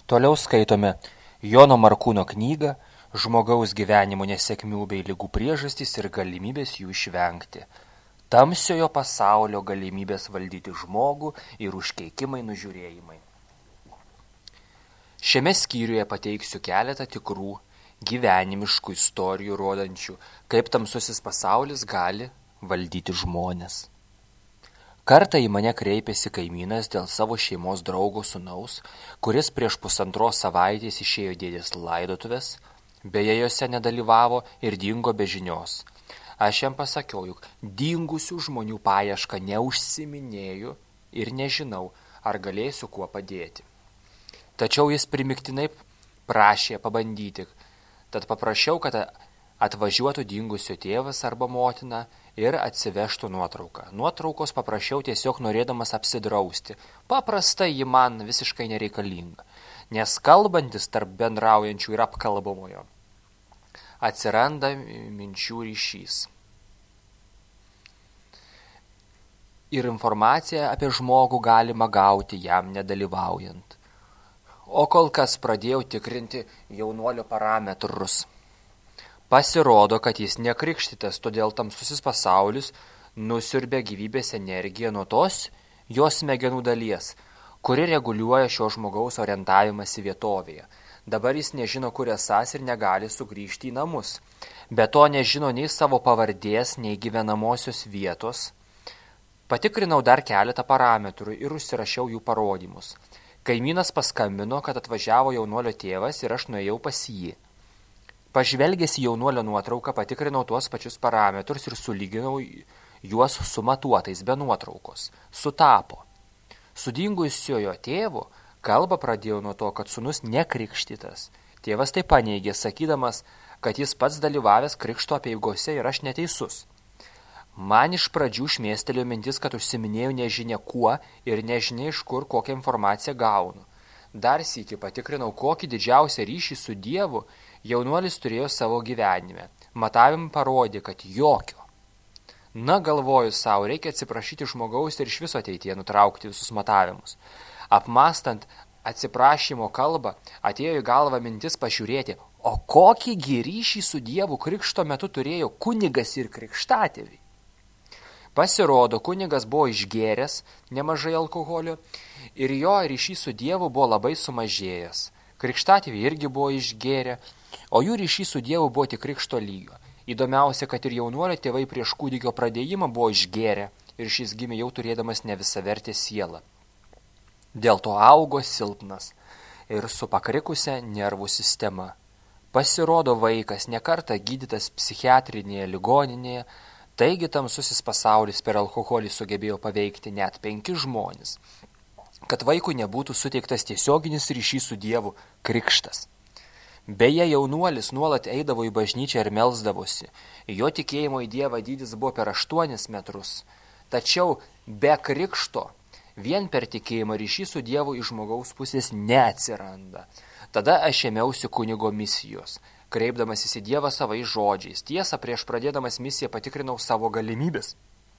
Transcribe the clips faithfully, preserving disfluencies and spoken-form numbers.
Toliau skaitome Jono Markūno knygą Žmogaus gyvenimo nesėkmių bei ligų priežastys ir galimybės jų išvengti. Tamsiojo pasaulio galimybės valdyti žmogų ir užkeikimai nužiūrėjimai. Šiame skyriuje pateiksiu keletą tikrų gyvenimiškų istorijų rodančių, kaip tamsusis pasaulis gali valdyti žmones. Kartą į mane kreipėsi kaimynas dėl savo šeimos draugo sūnaus, kuris prieš pusantros savaitės išėjo dėdės laidotuvės, beje jose nedalyvavo ir dingo be žinios. Aš jam pasakiau, juk dingusių žmonių paiešką neužsiminėju ir nežinau, ar galėsiu kuo padėti. Tačiau jis primiktinai prašė pabandyti, tad paprašiau, kad atvažiuotų dingusio tėvas arba motina ir atsivežtų nuotrauką. Nuotraukos paprašiau tiesiog norėdamas apsidrausti. Paprastai ji man visiškai nereikalinga, nes kalbantis tarp bendraujančių ir apkalbamojo atsiranda minčių ryšys. Ir informaciją apie žmogų galima gauti jam nedalyvaujant. O kol kas pradėjau tikrinti jaunuolio parametrus. Pasirodo, kad jis nekrikštytas, todėl tamsusis pasaulis nusiurbė gyvybės energiją nuo tos jos smegenų dalies, kuri reguliuoja šio žmogaus orientavimąsi vietovėje. Dabar jis nežino, kur esąs ir negali sugrįžti į namus. Be to nežino nei savo pavardės, nei gyvenamosios vietos. Patikrinau dar keletą parametrų ir užsirašiau jų parodymus. Kaimynas paskambino, kad atvažiavo jaunuolio tėvas ir aš nuėjau pas jį. Pažvelgęs į jaunuolio nuotrauką, patikrinau tuos pačius parametrus ir sulyginau juos su matuotais be nuotraukos. Sutapo. Su dingusiojo tėvu kalbą pradėjau nuo to, kad sūnus nekrikštytas. Tėvas tai paneigė, sakydamas, kad jis pats dalyvavęs krikšto apeigose ir aš neteisus. Man iš pradžių šmėstelėjo mintis, kad užsiminėjau nežinia kuo ir nežinia iš kur kokią informaciją gaunu. Dar sykį patikrinau, kokį didžiausią ryšį su Dievu jaunuolis turėjo savo gyvenime. Matavimai parodė, kad jokio. Na, galvoju savo, reikia atsiprašyti žmogaus ir iš viso ateityje nutraukti visus matavimus. Apmastant atsiprašymo kalbą, atėjo į galvą mintis pažiūrėti, o kokį ryšį su Dievu krikšto metu turėjo kunigas ir krikštatėviai. Pasirodo, kunigas buvo išgėręs nemažai alkoholio ir jo ryšys su Dievu buvo labai sumažėjęs. Krikštatėviai irgi buvo išgėrę, o jų ryšys su Dievu buvo tik krikšto lygio. Įdomiausia, kad ir jaunuolio tėvai prieš kūdikio pradėjimą buvo išgėrę ir šis gimė jau turėdamas nevisavertę sielą. Dėl to augo silpnas ir su pakrikusia nervų sistema. Pasirodo, vaikas nekartą gydytas psichiatrinėje ligoninėje, taigi tamsusis pasaulis per alkoholį sugebėjo paveikti net penki žmonės, kad vaikui nebūtų suteiktas tiesioginis ryšys su Dievu krikštas. Beje, jaunuolis nuolat eidavo į bažnyčią ir melsdavosi. Jo tikėjimo į Dievą dydis buvo per aštuonis metrus. Tačiau be krikšto vien per tikėjimą ryšys su Dievu iš žmogaus pusės neatsiranda. Tada aš ėmiausi kunigo misijos, kreipdamasis į Dievą savais žodžiais. Tiesa, prieš pradėdamas misiją patikrinau savo galimybės.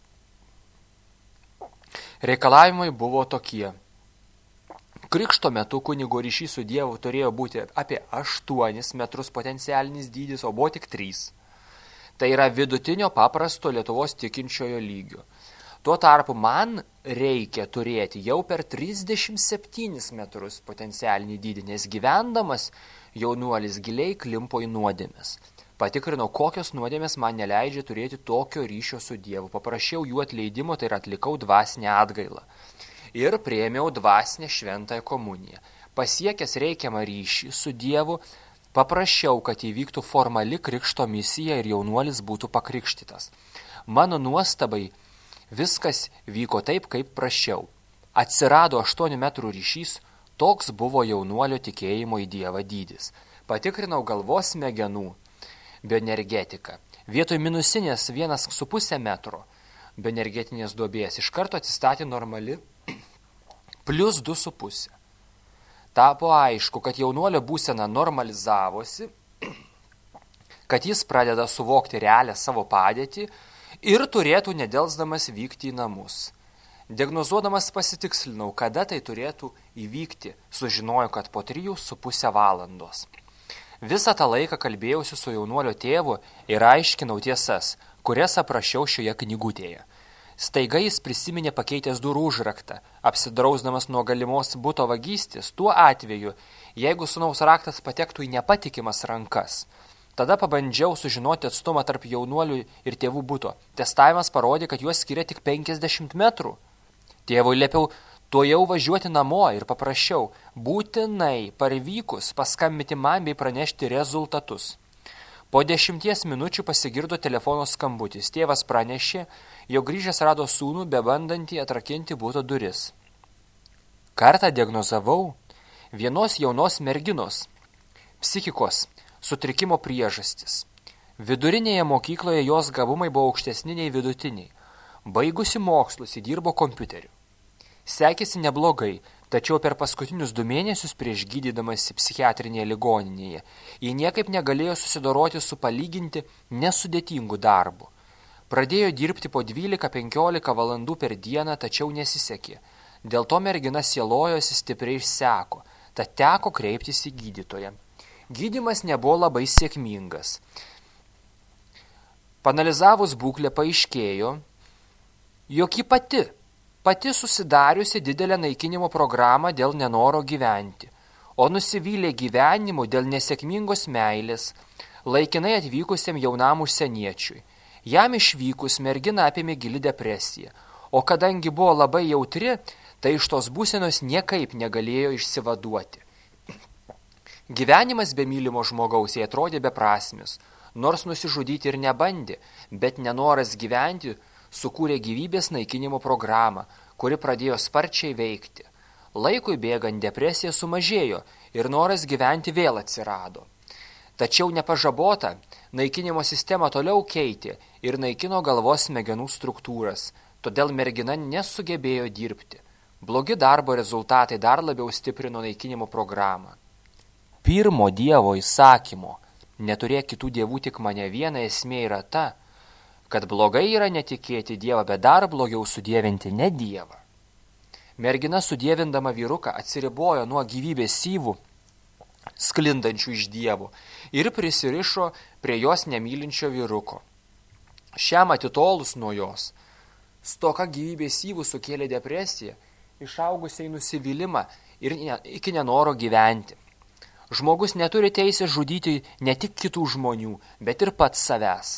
Reikalavimai buvo tokie. Krikšto metu kunigo ryšys su Dievu turėjo būti apie aštuonis metrus potencialinis dydis, o buvo tik trys. Tai yra vidutinio paprasto Lietuvos tikinčiojo lygio. Tuo tarpu man reikia turėti jau per trisdešimt septynis metrus potencialinį dydį, nes gyvendamas jaunuolis giliai klimpo į nuodėmes. Patikrinau, kokios nuodėmės man neleidžia turėti tokio ryšio su Dievu. Paprašiau jų atleidimo, tai ir atlikau dvasinę atgailą. Ir priėmiau dvasinę šventąją komuniją. Pasiekęs reikiamą ryšį su Dievu, paprašiau, kad įvyktų formali krikšto misija ir jaunuolis būtų pakrikštytas. Mano nuostabai viskas vyko taip, kaip prašiau. Atsirado aštuonių metrų ryšys, toks buvo jaunuolio tikėjimo į Dievą dydis. Patikrinau galvos smegenų bioenergetiką. Vietoj minusinės vienas su pusė metro bioenergetinės duobės iš karto atsistatė normali plus du su pusė. Tapo aišku, kad jaunuolio būsena normalizavosi, kad jis pradeda suvokti realią savo padėtį ir turėtų nedelsdamas vykti į namus. Diagnozuodamas pasitikslinau, kada tai turėtų įvykti, sužinoju, kad po trijų su pusę valandos. Visą tą laiką kalbėjausi su jaunuolio tėvu ir aiškinau tiesas, kurias aprašiau šioje knygutėje. Staiga jis prisiminė pakeitęs durų užraktą, apsidrausdamas nuo galimos buto vagystės, tuo atveju, jeigu sūnaus raktas patektų į nepatikimas rankas. Tada pabandžiau sužinoti atstumą tarp jaunuolių ir tėvų buto. Testavimas parodė, kad juos skiria tik penkiasdešimt metrų. Tėvui liepiau tuo jau važiuoti namo ir paprašiau būtinai parvykus paskambinti man bei pranešti rezultatus. Po dešimties minučių pasigirdo telefono skambutis. Tėvas pranešė, jog grįžęs rado sūnų bebandantį atrakinti buto duris. Kartą diagnozavau vienos jaunos merginos psichikos sutrikimo priežastis. Vidurinėje mokykloje jos gabumai buvo aukštesni nei vidutiniai. Baigusi mokslus įdirbo kompiuteriu. Sekėsi neblogai, tačiau per paskutinius du mėnesius prieš gydydamasi psichiatrinėje ligoninėje ji niekaip negalėjo susidoroti su palyginti nesudėtingu darbu. Pradėjo dirbti po dvylika penkiolika valandų per dieną, tačiau nesisekė. Dėl to mergina sielojosi stipriai išseko, tad teko kreiptis į gydytoją. Gydymas nebuvo labai sėkmingas. Panalizavus būklę paaiškėjo, jog ji pati, pati susidariusi didelę naikinimo programą dėl nenoro gyventi, o nusivylė gyvenimu dėl nesėkmingos meilės, laikinai atvykusiam jaunam užsieniečiui. Jam išvykus mergina apėmė gili depresija, o kadangi buvo labai jautri, tai iš tos būsenos niekaip negalėjo išsivaduoti. Gyvenimas be mylimo žmogaus jai atrodė beprasmis, nors nusižudyti ir nebandė, bet nenoras gyventi sukūrė gyvybės naikinimo programą, kuri pradėjo sparčiai veikti. Laikui bėgant depresija sumažėjo ir noras gyventi vėl atsirado. Tačiau nepažabota, naikinimo sistema toliau keitė ir naikino galvos smegenų struktūras, todėl mergina nesugebėjo dirbti. Blogi darbo rezultatai dar labiau stiprino naikinimo programą. Pirmo Dievo įsakymo, neturėk kitų dievų tik mane viena esmė yra ta, kad blogai yra netikėti Dievą, bet dar blogiau sudievinti ne Dievą. Mergina sudievindama vyruką atsiribojo nuo gyvybės syvų, sklindančių iš Dievo, ir prisirišo prie jos nemylinčio vyruko. Šiam atitolus nuo jos, stoka gyvybės syvų sukėlė depresiją, išaugusiai nusivylimą ir ne, iki nenoro gyventi. Žmogus neturi teisės žudyti ne tik kitų žmonių, bet ir pats savęs.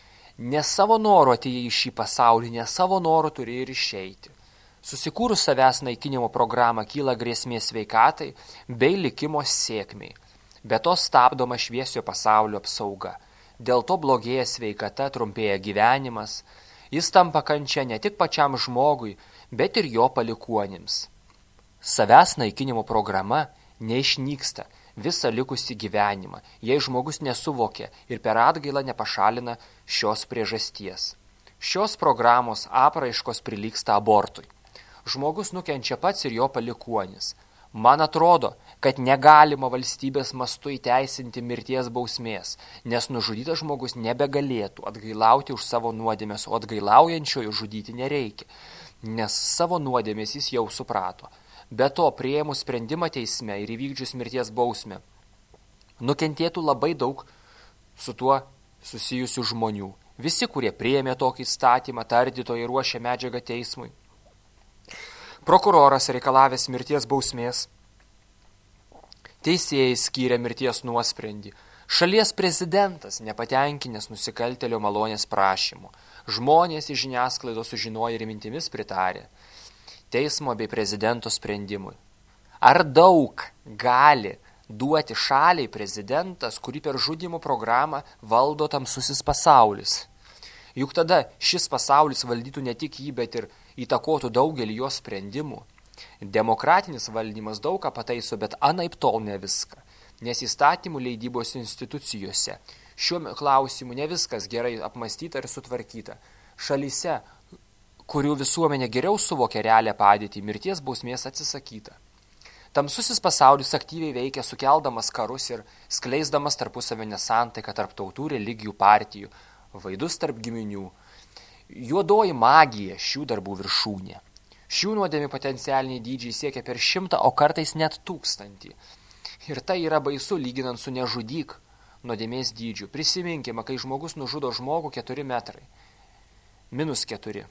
Ne savo noro atėjai į šį pasaulį, ne savo noro turi ir išeiti. Susikūrus savęs naikinimo programą kyla grėsmė sveikatai bei likimo sėkmiai. Be to stabdoma šviesio pasaulio apsauga. Dėl to blogėja sveikata, trumpėja gyvenimas. Jis tampa kančia ne tik pačiam žmogui, bet ir jo palikuonims. Savęs naikinimo programa neišnyksta visą likusį gyvenimą, jei žmogus nesuvokia ir per atgailą nepašalina šios priežasties. Šios programos apraiškos prilygsta abortui. Žmogus nukenčia pats ir jo palikuonis. Man atrodo, kad negalima valstybės mastu įteisinti mirties bausmės, nes nužudytas žmogus nebegalėtų atgailauti už savo nuodėmes, o atgailaujančiojo žudyti nereikia, nes savo nuodėmes jis jau suprato. Be to, priėmus sprendimą teisme ir įvykdžius mirties bausmę, nukentėtų labai daug su tuo susijusių žmonių. Visi, kurie priėmė tokį įstatymą, tardytojai ruošė medžiagą teismui. Prokuroras reikalavęs mirties bausmės, teisėjai skyrė mirties nuosprendį, šalies prezidentas nepatenkinęs nusikaltėlio malonės prašymu, žmonės iš žiniasklaidos sužinojo ir mintimis pritarė teismo bei prezidento sprendimui. Ar daug gali duoti šaliai prezidentas, kurį per žudymo programą valdo tamsusis pasaulis? Juk tada šis pasaulis valdytų ne tik jį, bet ir įtakotų daugelį jo sprendimų. Demokratinis valdymas daug ką pataiso, bet anaip tol ne viską, nes įstatymų leidybos institucijose šiuo klausimu ne viskas gerai apmąstyta ir sutvarkyta. Šalyse, kurių visuomenė geriau suvokia realią padėtį, mirties bausmės atsisakyta. Tamsusis pasaulis aktyviai veikia, sukeldamas karus ir skleisdamas tarpusavio nesantaiką tarp tautų, religijų, partijų, vaidus tarp giminių. Juodoji magija šių darbų viršūnė. Šių nuodėmių potencialiniai dydžiai siekia per šimtą, o kartais net tūkstantį. Ir tai yra baisu lyginant su nežudyk nuodėmės dydžiu. Prisiminkime, kai žmogus nužudo žmogų keturi metrai. Minus keturi.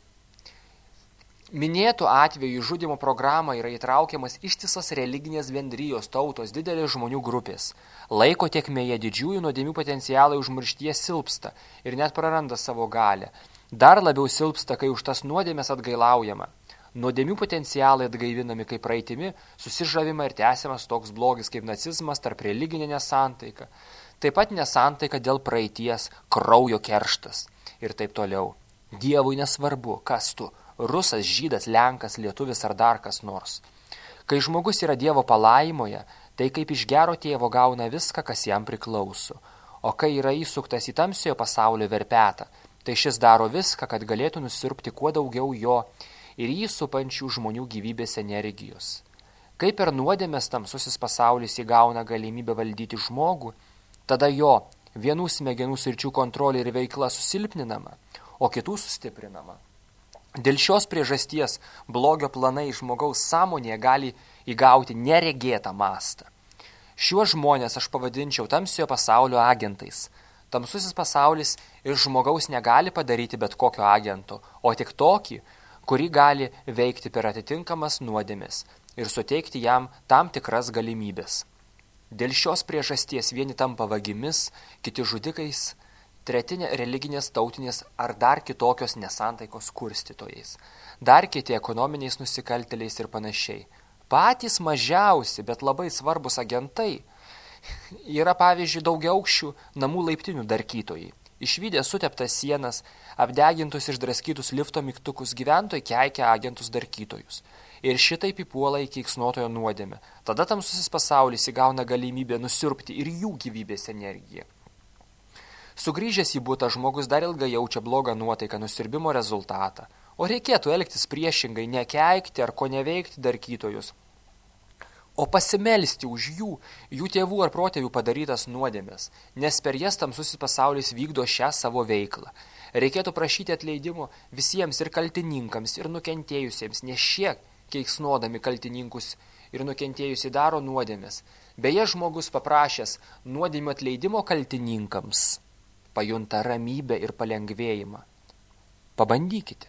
Minėtų atveju žudimo programą yra įtraukiamas ištisas religinės bendrijos, tautos, didelės žmonių grupės. Laiko tėkmėje didžiųjų nuodėmių potencialai užmarštyje silpsta ir net praranda savo galę. Dar labiau silpsta, kai už tas nuodėmės atgailaujama. Nuodėmių potencialai atgaivinami kaip praeitimi, susižavima ir tęsiamas toks blogis kaip nacizmas, tarp religinė nesantaika. Taip pat nesantaika dėl praeities, kraujo kerštas ir taip toliau. Dievui nesvarbu, kas tu. Rusas, žydas, lenkas, lietuvis ar dar kas nors. Kai žmogus yra Dievo palaimoje, tai kaip iš gero tėvo gauna viską, kas jam priklauso. O kai yra įsuktas į tamsiojo pasaulio verpetą, tai šis daro viską, kad galėtų nusirpti kuo daugiau jo ir jį supančių žmonių gyvybės energijos. Kai per nuodėmės tamsusis pasaulis įgauna galimybę valdyti žmogų, tada jo vienų smegenų sričių kontrolė ir veikla susilpninama, o kitų sustiprinama. Dėl šios priežasties blogio planai žmogaus sąmonėje gali įgauti neregėtą mastą. Šiuos žmonės aš pavadinčiau tamsiojo pasaulio agentais. Tamsusis pasaulis iš žmogaus negali padaryti bet kokio agento, o tik tokį, kurį gali veikti per atitinkamas nuodėmes ir suteikti jam tam tikras galimybės. Dėl šios priežasties vieni tampa vagimis, kiti žudikais, treti religinės, tautinės ar dar kitokios nesantaikos kurstytojais, dar kiti ekonominiais nusikaltėliais ir panašiai. Patys mažiausi, bet labai svarbus agentai yra, pavyzdžiui, daugiaaukščių namų laiptinių darkytojai. Išvydę suteptas sienas, apdegintus išdraskytus lifto mygtukus, gyventojai keikia agentus darkytojus. Ir šitaip įpuola į keiksnotojo nuodėmę. Tada tamsusis pasaulis įgauna galimybę nusirpti ir jų gyvybės energiją. Sugrįžęs į butą, žmogus dar ilgai jaučia blogą nuotaiką nusirbimo rezultatą. O reikėtų elgtis priešingai, nekeikti ar ko neveikti darkytojus, o pasimelsti už jų, jų tėvų ar protėvių padarytas nuodėmes, nes per jas tamsusis pasaulis vykdo šią savo veiklą. Reikėtų prašyti atleidimo visiems ir kaltininkams, ir nukentėjusiems, nes šie, keiksnodami kaltininkus ir nukentėjusi, daro nuodėmes. Beje, žmogus paprašęs nuodėmių atleidimo kaltininkams pajunta ramybę ir palengvėjimą. Pabandykite.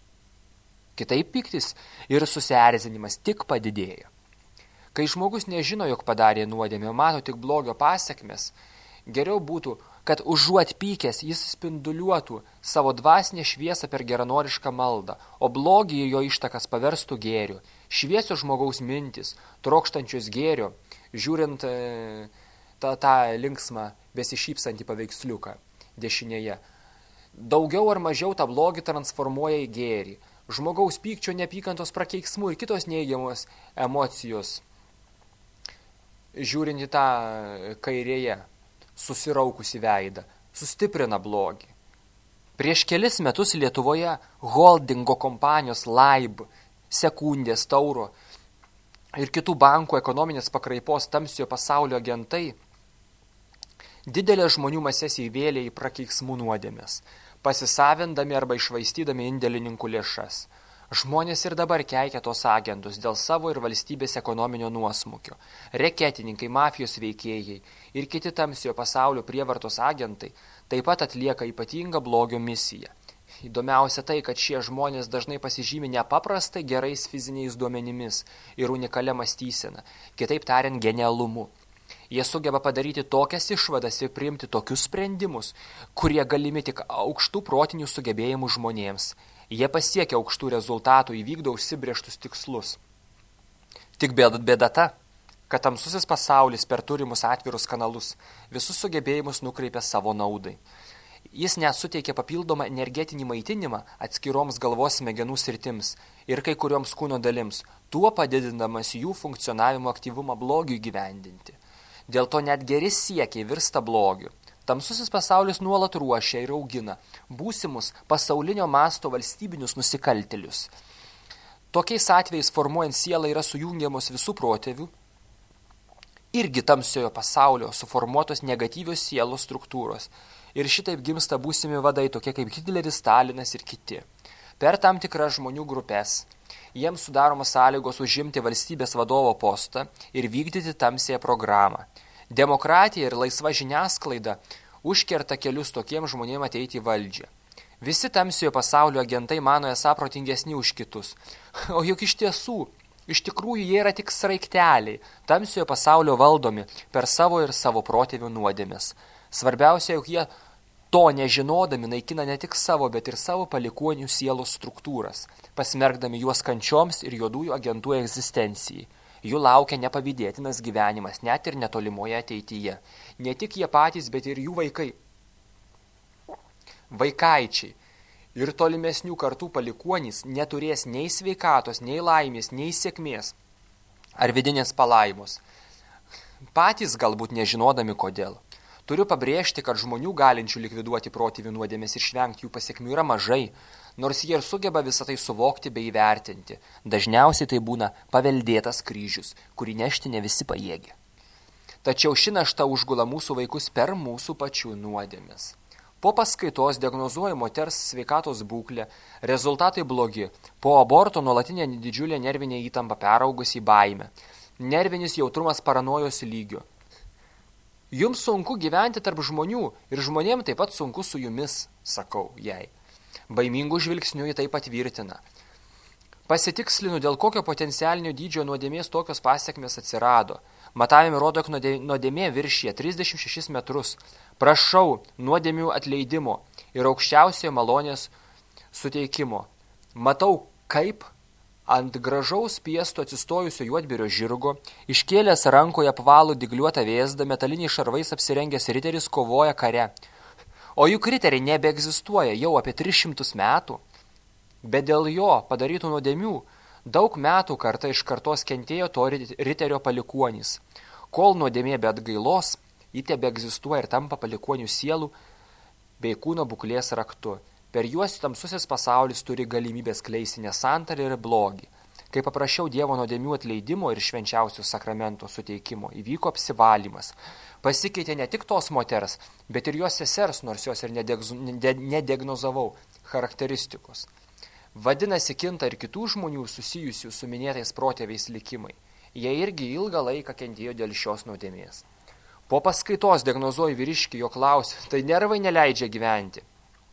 Kitaip pyktis ir susierzinimas tik padidėja. Kai žmogus nežino, jog padarė nuodėmę, mato tik blogio pasekmes, geriau būtų, kad užuot pykęs jis spinduliuotų savo dvasinę šviesą per geranorišką maldą, o blogį ir jo ištakas paverstų gėriu. Šviesios žmogaus mintis, trokštančios gėrio, žiūrint e, tą, tą linksmą besišypsantį paveiksliuką dešinėje. Daugiau ar mažiau tą blogį transformuoja į gėrį. Žmogaus pykčio, neapykantos, prakeiksmų ir kitos neigiamos emocijos, žiūrint į tą kairėje susiraukusi veidą, sustiprina blogį. Prieš kelis metus Lietuvoje holdingo kompanijos Laib, Sekundės, Tauro ir kitų bankų ekonominės pakraipos tamsiojo pasaulio agentai didelę žmonių mases įvėlė į prakeiksmų nuodėmes, pasisavindami arba išvaistydami indėlininkų lėšas. Žmonės ir dabar keikia tos agentus dėl savo ir valstybės ekonominio nuosmukio. Reketininkai, mafijos veikėjai ir kiti tamsiojo pasaulio prievartos agentai taip pat atlieka ypatingą blogio misiją. Įdomiausia tai, kad šie žmonės dažnai pasižymi nepaprastai gerais fiziniais duomenimis ir unikalia mąstysena, kitaip tariant genialumu. Jie sugeba padaryti tokias išvadas ir priimti tokius sprendimus, kurie galimi tik aukštų protinių sugebėjimų žmonėms. Jie pasiekia aukštų rezultatų, įvykdo užsibrėžtus tikslus. Tik bėda ta, kad tamsusis pasaulis per turimus atvirus kanalus visus sugebėjimus nukreipia savo naudai. Jis net suteikia papildomą energetinį maitinimą atskiroms galvos smegenų sritims ir kai kurioms kūno dalims, tuo padidindamas jų funkcionavimo aktyvumą blogiui gyvendinti. Dėl to net geri siekiai virsta blogiu. Tamsusis pasaulis nuolat ruošia ir augina būsimus pasaulinio masto valstybinius nusikaltėlius. Tokiais atvejais formuojant sielą yra sujungiamos visų protėvių, irgi tamsiojo pasaulio suformuotos negatyvios sielos struktūros. Ir šitaip gimsta būsimi vadai, tokie kaip Hitleris, Stalinas ir kiti. Per tam tikras žmonių grupės Jiems sudaromos sąlygos užimti valstybės vadovo postą ir vykdyti tamsiąją programą. Demokratija ir laisva žiniasklaida užkerta kelius tokiems žmonėms ateiti į valdžią. Visi tamsiojo pasaulio agentai mano esą protingesni už kitus. O juk iš tiesų, iš tikrųjų jie yra tik sraigteliai, tamsiojo pasaulio valdomi per savo ir savo protėvių nuodėmes. Svarbiausia, jog jie to nežinodami naikina ne tik savo, bet ir savo palikuonių sielos struktūras, pasmerkdami juos kančioms ir juodųjų agentų egzistencijai. Jų laukia nepavydėtinas gyvenimas, net ir netolimoje ateityje. Ne tik jie patys, bet ir jų vaikai. Vaikaičiai ir tolimesnių kartų palikuonys neturės nei sveikatos, nei laimės, nei sėkmės ar vidinės palaimos. Patys galbūt nežinodami kodėl. Turiu pabrėžti, kad žmonių galinčių likviduoti protėvių nuodėmes ir išvengti jų pasiekmių yra mažai, nors jie ir sugeba visą tai suvokti bei įvertinti. Dažniausiai tai būna paveldėtas kryžius, kurį nešti ne visi pajėgia. Tačiau ši našta užgula mūsų vaikus per mūsų pačių nuodėmes. Po paskaitos diagnozuoja moters sveikatos būklė, rezultatai blogi, po aborto nuolatinė didžiulė nervinė įtampa peraugus į baimę, nervinis jautrumas paranojos lygio. Jums sunku gyventi tarp žmonių ir žmonėm taip pat sunku su jumis, sakau jai. Baimingų žvilgsnių į tai patvirtina. Pasitikslinu, dėl kokio potencialinio dydžio nuodėmės tokios pasiekmės atsirado. Matavimai rodo, kad nuodėmė viršyje trisdešimt šešis metrus. Prašau nuodėmių atleidimo ir aukščiausiojo malonės suteikimo. Matau, kaip ant gražaus piesto atsistojusio juodbėrio žirgo, iškėlęs rankoje apvalų dygliuotą vėzdą, metaliniais šarvais apsirengęs riteris kovoja kare. O juk riteriai nebeegzistuoja jau apie tris šimtus metų. Bet dėl jo padarytų nuodėmių daug metų karta iš kartos kentėjo to riterio palikuonys. Kol nuodėmė be atgailos, ji tebeegzistuoja ir tampa palikuonių sielų bei kūno būklės raktu. Per juos tamsusis pasaulis turi galimybę skleisti nesantarį ir blogį. Kai paprašiau Dievo nuodėmių atleidimo ir švenčiausių sakramento suteikimo, įvyko apsivalymas. Pasikeitė ne tik tos moters, bet ir jos sesers, nors jos ir nediagnozavau, charakteristikos. Vadinasi, kinta ir kitų žmonių susijusių su minėtais protėviais likimai. Jie irgi ilgą laiką kentėjo dėl šios nuodėmės. Po paskaitos diagnozuoju vyriškį, jo klausiu, tai nervai neleidžia gyventi.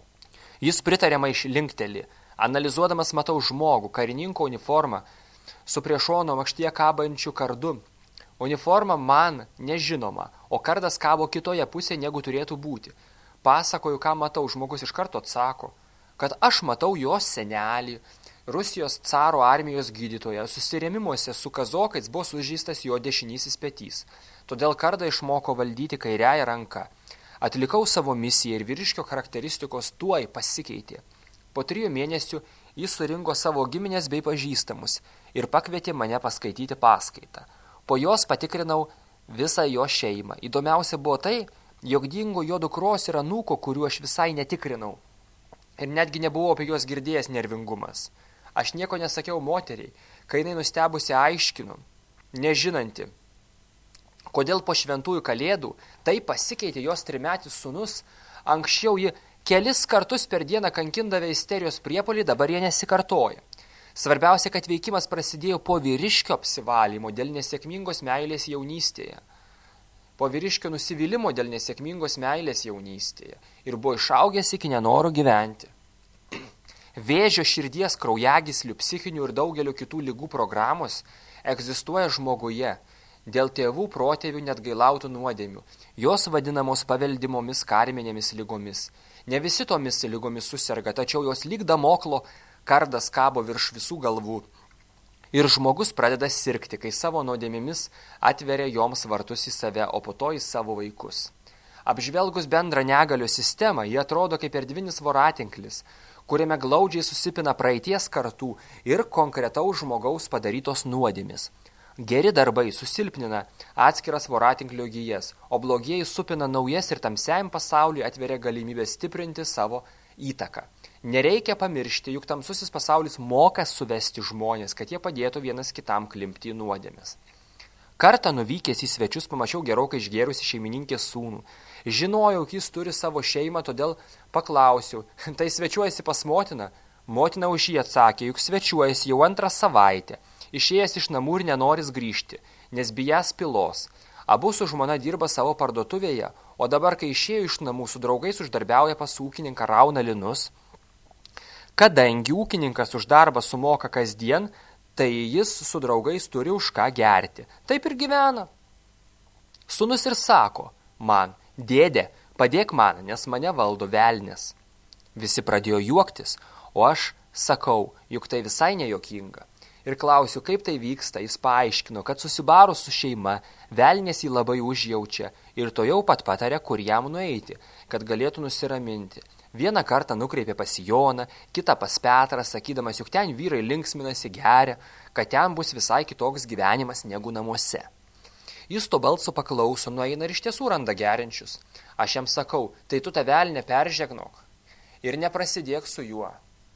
Jis pritariamai linktelį. Analizuodamas matau žmogų, karininko uniformą, su prie šono makštyje kabančiu kardu. Uniforma man nežinoma, o kardas kabo kitoje pusėje, negu turėtų būti. Pasakoju, ką matau, žmogus iš karto atsako, kad aš matau jos senelį, Rusijos caro armijos gydytoją, susirėmimuose su kazokais buvo sužeistas jo dešinysis petys. Todėl kardą išmoko valdyti kairiąją ranką. Atlikau savo misiją ir vyriškio charakteristikos tuoj pasikeitė. Po trijų mėnesių jis surinko savo giminės bei pažįstamus ir pakvietė mane paskaityti paskaitą. Po jos patikrinau visą jo šeimą. Įdomiausia buvo tai, jog dingo jo dukros ir anūko, kuriuo aš visai netikrinau. Ir netgi nebuvau apie juos girdėjęs nervingumas. Aš nieko nesakiau moteriai, kai jinai nustebusi aiškinu, nežinanti, kodėl po šventųjų kalėdų tai pasikeitė jos trimetis sūnus. Anksčiau ji kelis kartus per dieną kankindavę isterijos priepolį, dabar jie nesikartoja. Svarbiausia, kad veikimas prasidėjo po vyriškio apsivalymo dėl nesėkmingos meilės jaunystėje. Po vyriškio nusivylimo dėl nesėkmingos meilės jaunystėje ir buvo išaugęs iki nenoro gyventi. Vėžio, širdies, kraujagyslių, psichinių ir daugelio kitų ligų programos egzistuoja žmoguje dėl tėvų protėvių neatgailautų nuodėmių. Jos vadinamos paveldimomis karminėmis ligomis. Ne visi tomis ligomis suserga, tačiau jos lyg Damoklo kardas kabo virš visų galvų. Ir žmogus pradeda sirgti, kai savo nuodėmėmis atveria joms vartus į save, o po to į savo vaikus. Apžvelgus bendrą negalio sistemą, jie atrodo kaip erdvinis voratinklis, kuriame glaudžiai susipina praeities kartų ir konkretaus žmogaus padarytos nuodėmės. Geri darbai susilpnina atskiras voratinklio gijas, o blogieji supina naujas ir tamsiajam pasauliui atveria galimybę stiprinti savo įtaką. Nereikia pamiršti, juk tamsusis pasaulis moka suvesti žmonės, kad jie padėtų vienas kitam klimpti į nuodėmes. Kartą nuvykęs į svečius pamačiau gerokai išgėrusi šeimininkės sūnų. Žinojau, jis turi savo šeimą, todėl paklausiau, tai svečiuojasi pas motiną? Motina už jį atsakė, juk svečiuojasi jau antrą savaitę, išėjęs iš namų ir nenoris grįžti, nes bijęs pylos. Abu su žmona dirba savo parduotuvėje, o dabar, kai išėjo iš namų, su draugais uždarbiauja pas ūkininką, rauna linus. Kadangi ūkininkas už darbą sumoka kasdien, tai jis su draugais turi už ką gerti. Taip ir gyvena. Sūnus ir sako, man, dėdė, padėk man, nes mane valdo velnias. Visi pradėjo juoktis, o aš sakau, juk tai visai nejuokinga. Ir klausiu, kaip tai vyksta, jis paaiškino, kad susibarus su šeima, velnės jį labai užjaučia ir to jau pat patarė, kur jam nueiti, kad galėtų nusiraminti. Vieną kartą nukreipė pas Joną, kitą pas Petrą, sakydamas, juk ten vyrai linksminasi, geria, kad ten bus visai kitoks gyvenimas negu namuose. Jis to balso paklauso, nueina ir iš tiesų randa geriančius. Aš jam sakau, tai tu tą velnę peržegnok ir neprasidėk su juo.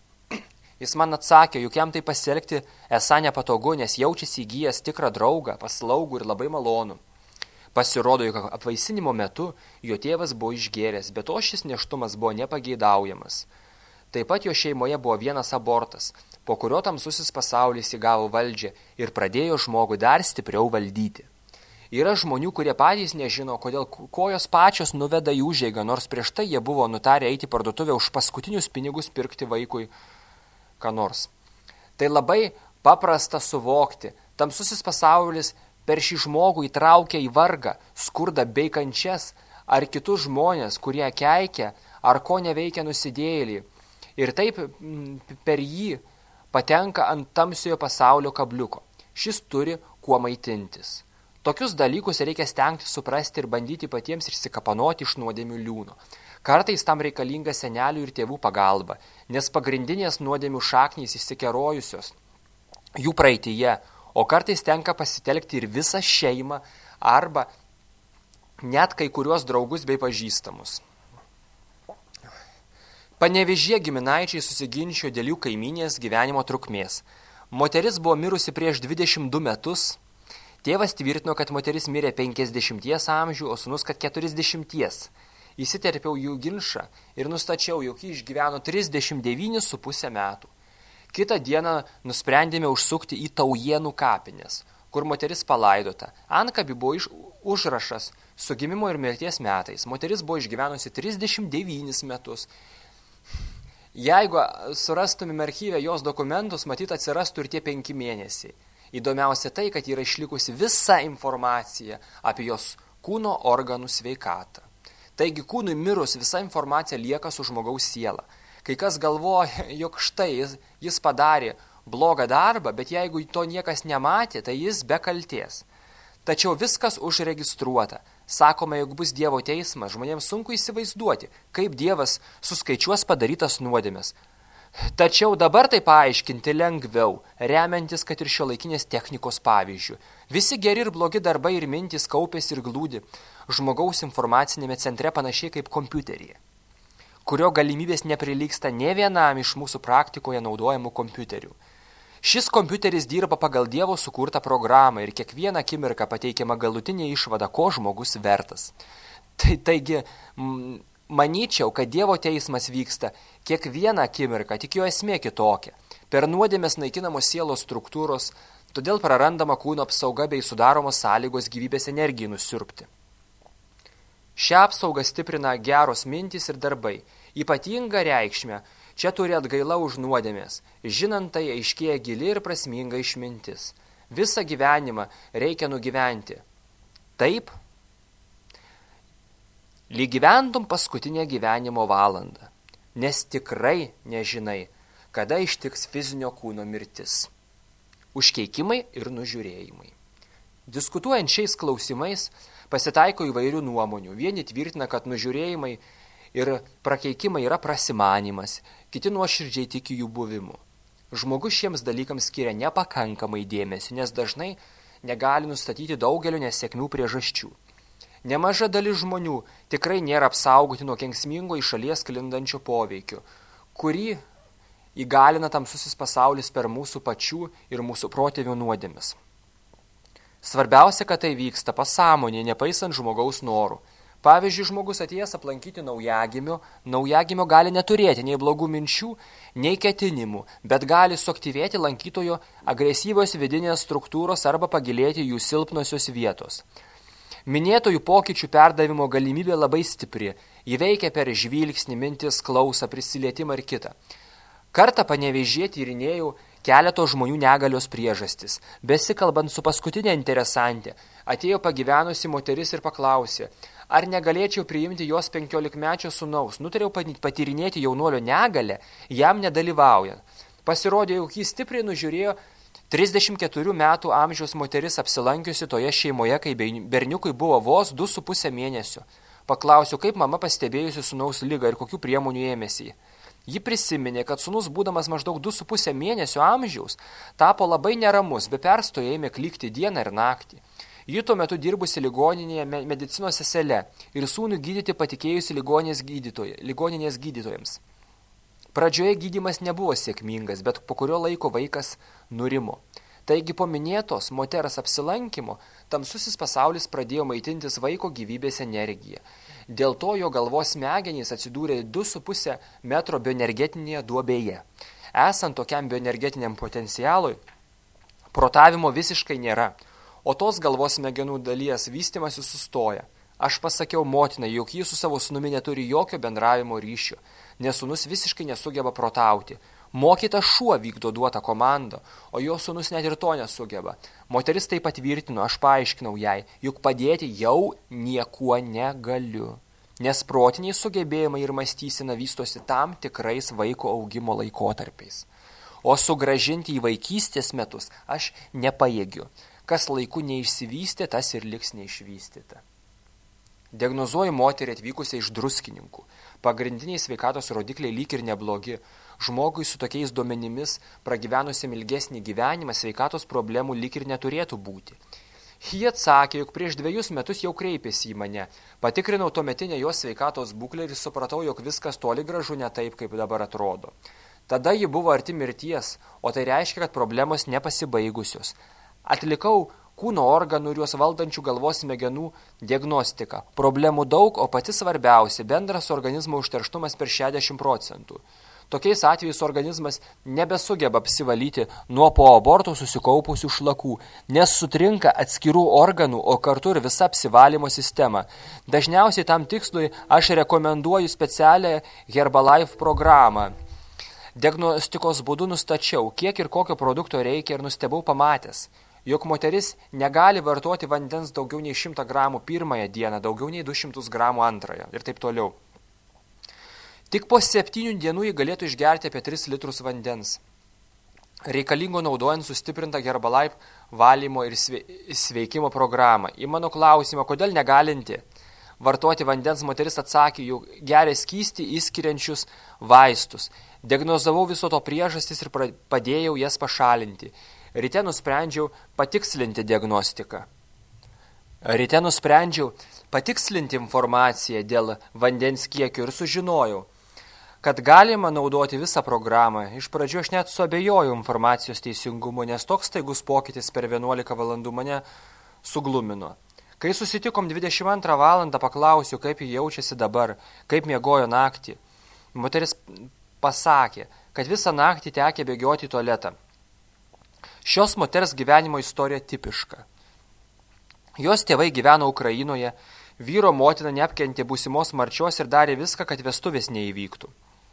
Jis man atsakė, juk jam tai pasielgti esą nepatogu, nes jaučiasi įgyjęs tikrą draugą, paslaugų ir labai malonų. Pasirodo, jog apvaisinimo metu jo tėvas buvo išgėręs, bet to šis nėštumas buvo nepageidaujamas. Taip pat jo šeimoje buvo vienas abortas, po kurio tamsusis pasaulis įgavo valdžią ir pradėjo žmogų dar stipriau valdyti. Yra žmonių, kurie patys nežino, kodėl kojos pačios nuveda į užeigą, nors prieš tai jie buvo nutarę eiti parduotuvę už paskutinius pinigus pirkti vaikui ką nors. Tai labai paprasta suvokti. Tamsusis pasaulis per šį žmogų įtraukia į vargą, skurdą bei kančias, ar kitus žmonės, kurie keikia, ar ko neveikia nusidėjėlį. Ir taip per jį patenka ant tamsiojo pasaulio kabliuko. Šis turi kuo maitintis. Tokius dalykus reikia stengti suprasti ir bandyti patiems išsikapanoti iš nuodėmių liūno. Kartais tam reikalinga senelių ir tėvų pagalba, nes pagrindinės nuodėmių šaknys išsikerojusios jų praeityje, o kartais tenka pasitelkti ir visą šeimą arba net kai kuriuos draugus bei pažįstamus. Panevėžyje giminaičiai susiginčijo dėl jų kaimynės gyvenimo trukmės. Moteris buvo mirusi prieš dvidešimt du metus. Tėvas tvirtino, kad moteris mirė penkiasdešimties amžių, o sūnus, kad keturiasdešimties. Įsiterpiau jų ginčą ir nustačiau, jog jį išgyveno trisdešimt devynis su pusę metų. Kitą dieną nusprendėme užsukti į Taujienų kapines, kur moteris palaidota. Antkaby buvo iš, užrašas su gimimo ir mirties metais. Moteris buvo išgyvenusi trisdešimt devynis metus. Jeigu surastumėme archyve jos dokumentus, matyt atsirastų ir tie penki mėnesiai. Įdomiausia tai, kad yra išlikusi visa informacija apie jos kūno organų sveikatą. Taigi kūnui mirus visa informacija lieka su žmogaus siela. Kai kas galvoja, jog štai jis, jis padarė blogą darbą, bet jeigu to niekas nematė, tai jis be kaltės. Tačiau viskas užregistruota. Sakoma, jog bus Dievo teismas, žmonėms sunku įsivaizduoti, kaip Dievas suskaičiuos padarytas nuodėmes. Tačiau dabar tai paaiškinti lengviau, remiantis, kad ir šiuolaikinės technikos pavyzdžių. Visi geri ir blogi darbai ir mintys kaupėsi ir glūdi žmogaus informacinėme centre panašiai kaip kompiuteryje, kurio galimybės neprilygsta ne vienam iš mūsų praktikoje naudojamų kompiuterių. Šis kompiuteris dirba pagal Dievo sukurtą programą ir kiekvieną akimirką pateikiama galutinė išvada, ko žmogus vertas. Tai, taigi, m, manyčiau, kad Dievo teismas vyksta kiekvieną akimirką, tik jo esmė kitokia. Per nuodėmės naikinamos sielos struktūros, todėl prarandama kūno apsauga bei sudaromos sąlygos gyvybės energijai nusiurbti. Šią apsaugą stiprina geros mintys ir darbai. Ypatingą reikšmę čia turi atgaila už nuodėmės. Žinant tai aiškėja gili ir prasminga išmintis. Visą gyvenimą reikia nugyventi. Taip, lyg gyventum paskutinę gyvenimo valandą, nes tikrai nežinai, kada ištiks fizinio kūno mirtis. Užkeikimai ir nužiūrėjimai. Diskutuojant šiais klausimais, pasitaiko įvairių nuomonių. Vieni tvirtina, kad nužiūrėjimai ir prakeikimai yra prasimanimas, kiti nuoširdžiai tiki jų buvimu. Žmogus šiems dalykams skiria nepakankamai dėmesio, nes dažnai negali nustatyti daugelio nesėkmių priežasčių. Nemaža dalis žmonių tikrai nėra apsaugoti nuo kenksmingo iš šalies sklindančio poveikio, kurį įgalina tamsusis pasaulis per mūsų pačių ir mūsų protėvių nuodėmes. Svarbiausia, kad tai vyksta pasąmonė, nepaisant žmogaus norų. Pavyzdžiui, žmogus atėjęs aplankyti naujagimio, naujagimio gali neturėti nei blogų minčių, nei ketinimų, bet gali suaktyvėti lankytojo agresyvios vidinės struktūros arba pagilėti jų silpnosios vietos. Minėtojų pokyčių perdavimo galimybė labai stipri, ji veikia per žvilgsnį, mintis, klausą, prisilietimą ir kitą. Kartą Panevėžyje tyrinėjau keleto žmonių negalios priežastis. Besikalbant su paskutinė interesantė, atėjo pagyvenusi moteris ir paklausė, ar negalėčiau priimti jos penkiolikmečio sūnaus. Nutariau patyrinėti jaunuolio negalę, jam nedalyvaujant. Pasirodė, jog jis stipriai nužiūrėjo trisdešimt keturių metų amžiaus moteris apsilankiusi toje šeimoje, kai berniukui buvo vos du su pusę mėnesio. Paklausiau, kaip mama pastebėjusi sūnaus ligą ir kokių priemonių ėmėsi. Ji prisiminė, kad sūnus, būdamas maždaug du su pusę mėnesio amžiaus, tapo labai neramus, be perstojo ėmė klykti dieną ir naktį. Ji tuo metu dirbusi ligoninėje medicinos sesele ir sūnų gydyti patikėjusi ligoninės, gydytoje, ligoninės gydytojams. Pradžioje gydymas nebuvo sėkmingas, bet po kurio laiko vaikas nurimo. Taigi po minėtos moters apsilankymo tamsusis pasaulis pradėjo maitintis vaiko gyvybės energiją. Dėl to jo galvos smegenys atsidūrė du su pusę metro bioenergetinėje duobėje. Esant tokiam bioenergetiniam potencialui, protavimo visiškai nėra, o tos galvos smegenų dalies vystymasi sustoja. Aš pasakiau motinai, jog ji su savo sūnumi neturi jokio bendravimo ryšio, nes sūnus visiškai nesugeba protauti. Mokytas šuo vykdo duotą komandą, o jo sūnus net ir to nesugeba. Moteris tai patvirtino, aš paaiškinau jai, juk padėti jau niekuo negaliu. Nes protiniai sugebėjimai ir mąstysena vystosi tam tikrais vaiko augimo laikotarpiais. O sugrąžinti į vaikystės metus aš nepajėgiu. Kas laiku neišsivystė, tas ir liks neišvystyta. Diagnozuoju moterį atvykusią iš Druskininkų. Pagrindiniai sveikatos rodikliai lyg ir neblogi. Žmogui su tokiais duomenimis, pragyvenusiam ilgesnį gyvenimą, sveikatos problemų lyg ir neturėtų būti. Ji atsakė, jog prieš dviejus metus jau kreipėsi į mane. Patikrinau tuometinę jos sveikatos būklę ir supratau, jog viskas toli gražu ne taip, kaip dabar atrodo. Tada ji buvo arti mirties, o tai reiškia, kad problemos nepasibaigusios. Atlikau kūno organų ir juos valdančių galvos smegenų diagnostiką. Problemų daug, o pati svarbiausia – bendras organizmo užterštumas per šešiasdešimt procentų. Tokiais atvejais organizmas nebesugeba apsivalyti nuo po aborto susikaupusių šlakų, nes sutrinka atskirų organų, o kartu ir visa apsivalymo sistema. Dažniausiai tam tikslui aš rekomenduoju specialią Herbalife programą. Diagnostikos būdu nustačiau, kiek ir kokio produkto reikia ir nustebau pamatęs, jog moteris negali vartoti vandens daugiau nei šimtą gramų pirmąją dieną, daugiau nei du šimtus gramų antrąją ir taip toliau. Tik po septynių dienų jį galėtų išgerti apie tris litrus vandens. Reikalingo naudojant sustiprintą Herbalife valymo ir sveikimo programą. Į mano klausimą, kodėl negalinti vartoti vandens, moteris atsakė, jog geria skystį įskiriančius vaistus. Diagnozavau viso to priežastis ir padėjau jas pašalinti. Ryte nusprendžiau patikslinti diagnostiką. Ryte nusprendžiau patikslinti informaciją dėl vandens kiekio ir sužinojau, kad galima naudoti visą programą. Iš pradžių aš net suabejojau informacijos teisingumu, nes toks staigus pokytis per vienuolika valandų mane suglumino. Kai susitikom dvidešimt antrą valandą, paklausiu, kaip ji jaučiasi dabar, kaip miegojo naktį. Moteris pasakė, kad visą naktį tekė bėgioti į tualetą. Šios moters gyvenimo istorija tipiška. Jos tėvai gyveno Ukrainoje, vyro motina neapkentė būsimos marčios ir darė viską, kad vestuvės neįvyktų.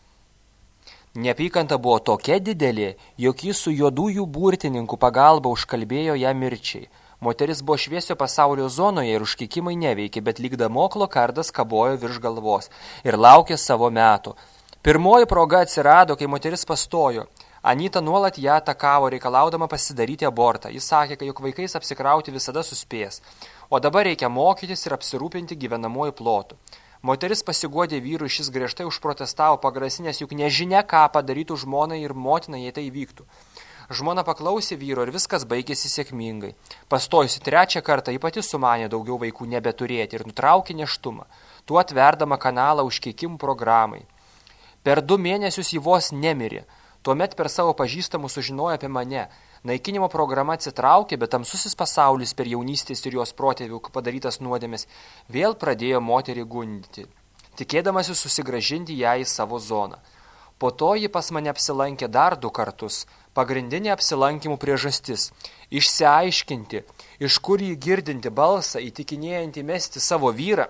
Neapykanta buvo tokia didelė, jog jis su juodųjų burtininkų pagalba užkalbėjo ją mirčiai. Moteris buvo šviesio pasaulio zonoje ir užkikimai neveikė, bet lyg damoklo kardas kabojo virš galvos ir laukė savo metų. Pirmoji proga atsirado, kai moteris pastojo. Anita nuolat ją atakavo, reikalaudama pasidaryti abortą. Jis sakė, kad juk vaikais apsikrauti visada suspės, o dabar reikia mokytis ir apsirūpinti gyvenamuoju plotu. Moteris pasiguodė vyrui, šis griežtai užprotestavo, pagrasinęs, juk nežinia, ką padarytų žmonai ir motina, jei tai vyktų. Žmona paklausė vyro ir viskas baigėsi sėkmingai. Pastojusi trečią kartą, ji pati sumanė daugiau vaikų nebeturėti ir nutraukė nėštumą, tuo atverdama kanalą užkeikimų programai. Per du mėnesius ji vos nemirė. Tuomet per savo pažįstamų sužinojo apie mane. Naikinimo programa atsitraukė, bet tamsusis pasaulis per jaunystės ir jos protėvių padarytas nuodėmes vėl pradėjo moterį gundyti, tikėdamasi susigrąžinti ją į savo zoną. Po to ji pas mane apsilankė dar du kartus. Pagrindinė apsilankimų priežastis – išsiaiškinti, iš kur jį girdinti balsą, įtikinėjantį mesti savo vyrą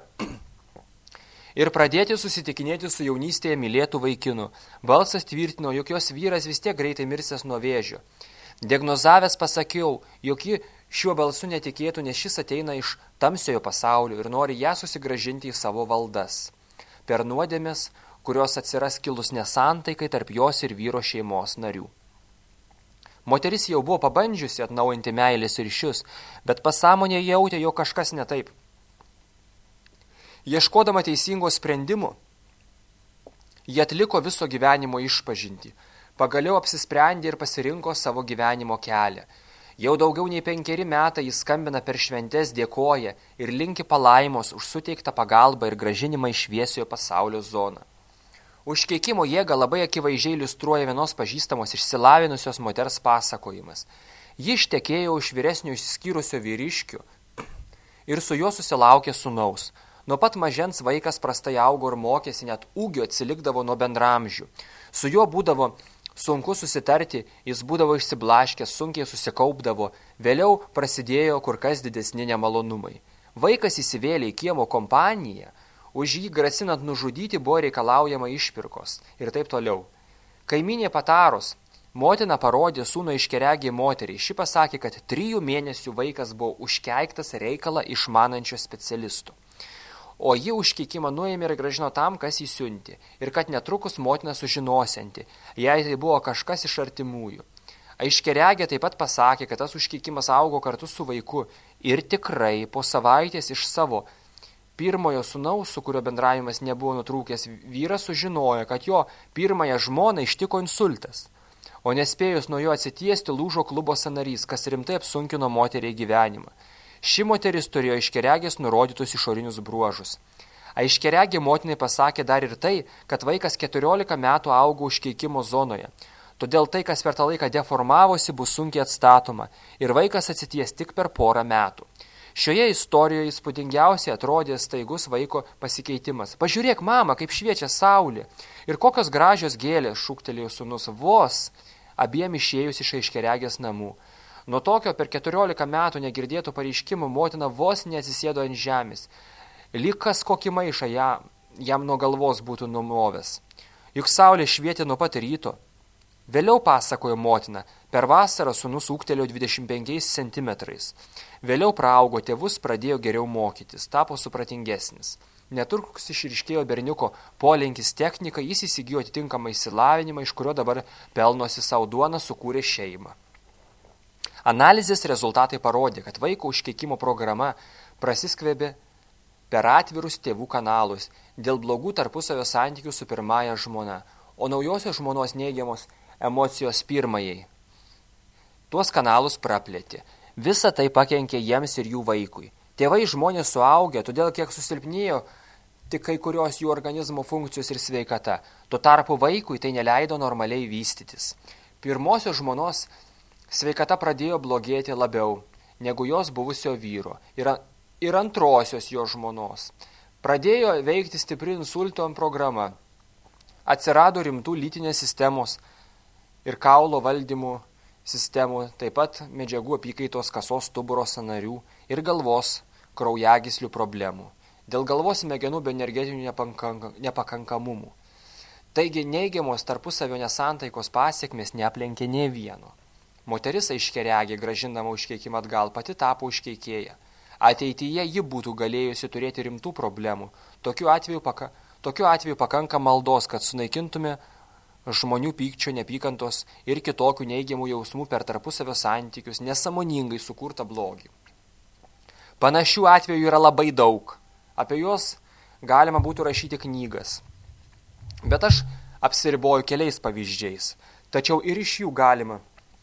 ir pradėti susitikinėti su jaunystėje mylėtų vaikinu. Balsas tvirtino, jog jos vyras vis tiek greitai mirsęs nuo vėžio. Diagnozavęs pasakiau, jog ji šiuo balsu netikėtų, nes šis ateina iš tamsiojo pasaulio ir nori ją susigrąžinti į savo valdas. Per nuodėmes, kurios atsiras kilus nesantaikai tarp jos ir vyro šeimos narių. Moteris jau buvo pabandžiusi atnaujinti meilės ryšius, bet pasąmonė jautė, jog kažkas ne taip. Ieškodama teisingo sprendimo, ji atliko viso gyvenimo išpažintį. Pagaliau apsisprendė ir pasirinko savo gyvenimo kelią. Jau daugiau nei penkeri metai jis skambina per šventes, dėkoja ir linki palaimos už suteiktą pagalbą ir grąžinimą į šviesiojo pasaulio zoną. Užkeikimo jėgą labai akivaizdžiai iliustruoja vienos pažįstamos išsilavinusios moters pasakojimas. Ji ištekėjo iš vyresnio išsiskyrusio vyriškio ir su juo susilaukė sūnaus. Nuo pat mažens vaikas prastai augo ir mokėsi, net ūgio atsilikdavo nuo bendramžių. Su juo būdavo sunku susitarti, jis būdavo išsiblaškęs, sunkiai susikaupdavo, vėliau prasidėjo kur kas didesni nemalonumai. Vaikas įsivėlė į kiemo kompaniją, už jį grasinant nužudyti buvo reikalaujama išpirkos ir taip toliau. Kaimynė patarus, motina parodė sūnų aiškiaregį moteriai. Ši pasakė, kad trijų mėnesių vaikas buvo užkeiktas reikalą išmanančio specialistų. O ji užkeikimą nuėmė ir grąžino tam, kas jį siuntė, ir kad netrukus motina sužinosianti, jei tai buvo kažkas iš artimųjų. Aiškiaregė taip pat pasakė, kad tas užkeikimas augo kartu su vaiku ir tikrai po savaitės iš savo pirmojo sūnaus, su kurio bendravimas nebuvo nutrūkęs, vyras sužinojo, kad jo pirmąją žmoną ištiko insultas, o nespėjus nuo jo atsitiesti lūžo klubo sąnarys, kas rimtai apsunkino moteriai gyvenimą. Ši moteris turėjo aiškiaregės nurodytus išorinius bruožus. Aiškiaregė motinai pasakė dar ir tai, kad vaikas keturiolika metų augo užkeikimo zonoje. Todėl tai, kas per tą laiką deformavosi, bus sunkiai atstatoma ir vaikas atsities tik per porą metų. Šioje istorijoje įspūdingiausiai atrodė staigus vaiko pasikeitimas. Pažiūrėk, mama, kaip šviečia saulė ir kokios gražios gėlės, šūktelėjo sūnus, vos abiem išėjus iš aiškiaregės namų. Nuo tokio per keturiolika metų negirdėtų pareiškimų motina vos neatsisėdo ant žemės. Lyg kas kokį maišą jam, jam nuo galvos būtų numovęs. Juk saulė švietė nuo pat ryto. Vėliau pasakojo motina, per vasarą sūnus ūgtelėjo dvidešimt penkiais centimetrais. Vėliau praaugo, tėvus pradėjo geriau mokytis, tapo supratingesnis. Netrukus išryškėjo berniuko polinkis technikai, jis įsigijo atitinkamą išsilavinimą, iš kurio dabar pelnosi savo duoną, sukūrė šeimą. Analizės rezultatai parodė, kad vaiko užkeikimo programa prasiskverbė per atvirus tėvų kanalus dėl blogų tarpusavio santykių su pirmąja žmona, o naujosios žmonos neigiamos emocijos pirmajai. Tuos kanalus praplėtė. Visa tai pakenkė jiems ir jų vaikui. Tėvai žmonės suaugę, todėl kiek susilpnėjo tik kai kurios jų organizmo funkcijos ir sveikata. Tuo tarpu vaikui tai neleido normaliai vystytis. Pirmosios žmonos sveikata pradėjo blogėti labiau negu jos buvusio vyro ir, ir antrosios jo žmonos. Pradėjo veikti stipri insulto programa. Atsirado rimtų lytinės sistemos ir kaulo valdymų sistemų, taip pat medžiagų apykaitos kasos stuburo sąnarių ir galvos kraujagyslių problemų. Dėl galvos smegenų be energetinių nepakankamumų. Taigi neigiamos tarpusavio nesantaikos pasiekmės neaplenkė nė vieno. Moteris aiškiaregė, grąžindama užkeikimą atgal, pati tapo užkeikėja. Ateityje ji būtų galėjusi turėti rimtų problemų. Tokiu atveju, paka, tokiu atveju pakanka maldos, kad sunaikintume žmonių pykčio, nepykantos ir kitokių neigiamų jausmų per tarpusavio santykius, nesąmoningai sukurtą blogį. Panašių atvejų yra labai daug. Apie juos galima būtų rašyti knygas. Bet aš apsiriboju keliais pavyzdžiais. Tačiau ir iš jų galima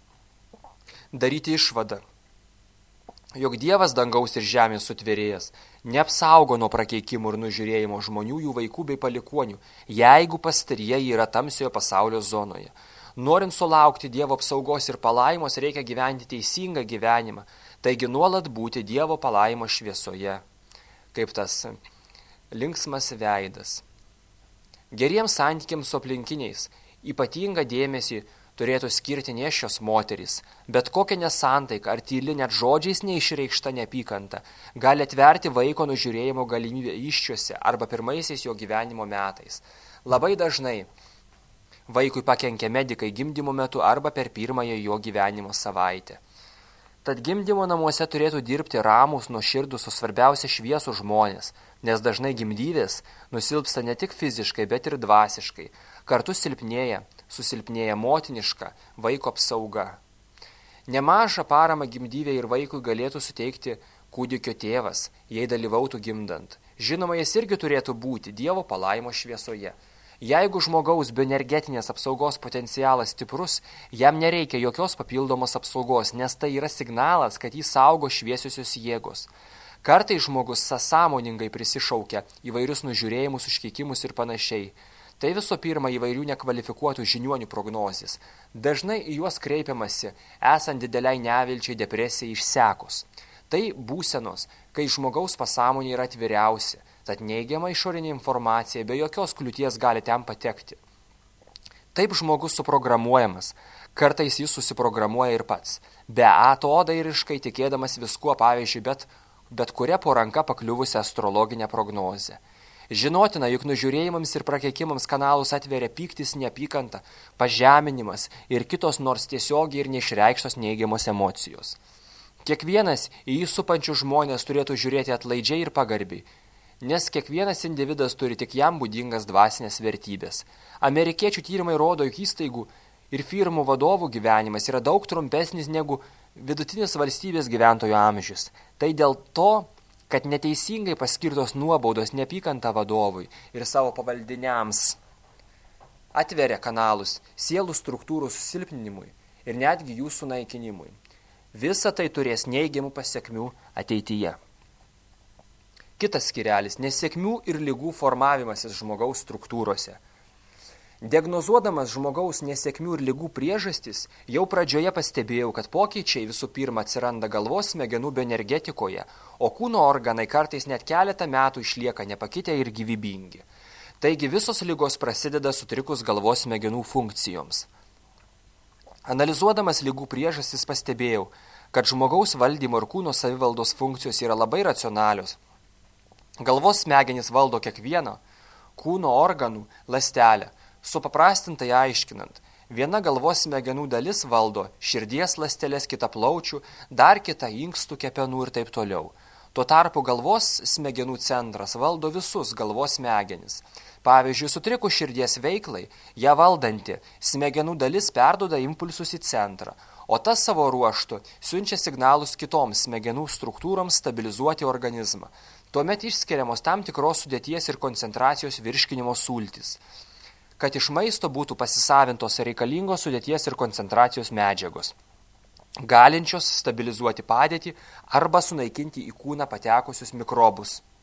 daryti išvadą, jog Dievas dangaus ir žemės sutvėrėjas neapsaugo nuo prakeikimų ir nužiūrėjimo žmonių, jų vaikų bei palikuonių, jeigu pastarieji yra tamsiojo pasaulio zonoje. Norint sulaukti Dievo apsaugos ir palaimos, reikia gyventi teisingą gyvenimą, taigi nuolat būti Dievo palaimo šviesoje, kaip tas linksmas veidas. Geriems santykiams su aplinkiniais ypatingą dėmesį turėtų skirti nėščios moterys, bet kokia nesantaika ar tyli net žodžiais neišreikšta neapykanta gali atverti vaiko nužiūrėjimo galimybę įsčiuose arba pirmaisiais jo gyvenimo metais. Labai dažnai vaikui pakenkia medikai gimdymo metu arba per pirmąją jo gyvenimo savaitę. Tad gimdymo namuose turėtų dirbti ramūs, nuoširdūs, o svarbiausia šviesūs žmonės, nes dažnai gimdyvės nusilpsta ne tik fiziškai, bet ir dvasiškai. Kartu silpnėja, susilpnėja motiniška vaiko apsauga. Nemažą paramą gimdyvei ir vaikui galėtų suteikti kūdikio tėvas, jei dalyvautų gimdant. Žinoma, jis irgi turėtų būti Dievo palaimo šviesoje. Jeigu žmogaus bioenergetinės apsaugos potencialas stiprus, jam nereikia jokios papildomos apsaugos, nes tai yra signalas, kad jį saugo šviesiosios jėgos. Kartais žmogus sąmoningai prisišaukia įvairius nužiūrėjimus, užkeikimus ir panašiai. Tai visų pirma įvairių nekvalifikuotų žiniuonių prognozės. Dažnai į juos kreipiamasi, esant dideliai nevilčiai, depresijai išsekus. Tai būsenos, kai žmogaus pasąmonė yra atviriausia, tad neigiama išorinė informacija be jokios kliūties gali ten patekti. Taip žmogus suprogramuojamas, kartais jis susiprogramuoja ir pats, beatodairiškai tikėdamas viskuo, pavyzdžiui, bet, bet kuria po ranka pakliuvusią astrologinę prognozę. Žinotina, juk nužiūrėjimams ir prakeikimams kanalus atveria pyktis, neapykanta, pažeminimas ir kitos nors tiesiogiai ir neišreikštos neigiamos emocijos. Kiekvienas į jį supančių žmonės turėtų žiūrėti atlaidžiai ir pagarbiai, nes kiekvienas individas turi tik jam būdingas dvasinės vertybės. Amerikiečių tyrimai rodo, jog įstaigų ir firmų vadovų gyvenimas yra daug trumpesnis negu vidutinis valstybės gyventojų amžius. Tai dėl to, kad neteisingai paskirtos nuobaudos neapykanta vadovui ir savo pavaldiniams atveria kanalus sielų struktūrų susilpninimui ir netgi jų sunaikinimui. Visa tai turės neigiamų pasekmių ateityje. Kitas skirelis – nesėkmių ir ligų formavimasis žmogaus struktūrose. Diagnozuodamas žmogaus nesėkmių ir ligų priežastis, jau pradžioje pastebėjau, kad pokyčiai visų pirma atsiranda galvos smegenų bioenergetikoje, o kūno organai kartais net keletą metų išlieka nepakitę ir gyvybingi. Taigi visos ligos prasideda sutrikus galvos smegenų funkcijoms. Analizuodamas ligų priežastis pastebėjau, kad žmogaus valdymo ir kūno savivaldos funkcijos yra labai racionalios. Galvos smegenys valdo kiekvieną kūno organų ląstelę, supaprastintai aiškinant. Viena galvos smegenų dalis valdo širdies ląsteles, kita plaučių, dar kita inkstų, kepenų ir taip toliau. Tuo tarpu galvos smegenų centras valdo visus galvos smegenis. Pavyzdžiui, sutrikus širdies veiklai, ją valdanti smegenų dalis perduoda impulsus į centrą, o tas savo ruožtu siunčia signalus kitoms smegenų struktūroms stabilizuoti organizmą. Tuomet išskiriamos tam tikros sudėties ir koncentracijos virškinimo sultys, kad iš maisto būtų pasisavintos reikalingos sudėties ir koncentracijos medžiagos, galinčios stabilizuoti padėtį arba sunaikinti į kūną patekusius mikrobus.